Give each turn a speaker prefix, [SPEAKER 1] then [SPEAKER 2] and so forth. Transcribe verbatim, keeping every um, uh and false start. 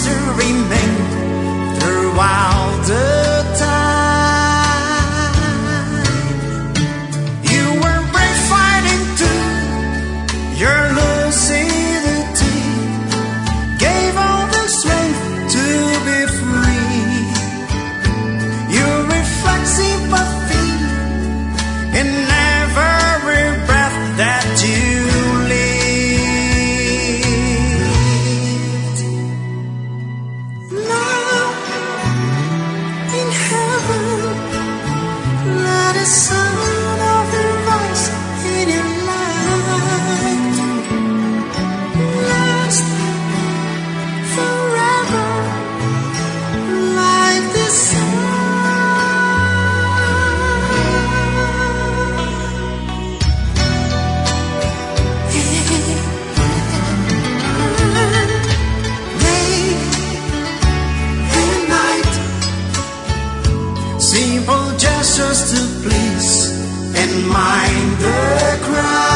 [SPEAKER 1] promise to remain throughout the time. You were brave fighting too, your lucidity gave all the strength to be free. You reflect sympathy in every breath that you lived. Now in heaven, let the sound of your voice in your light last forever like the sun. Simple gestures to please and mind the crowd.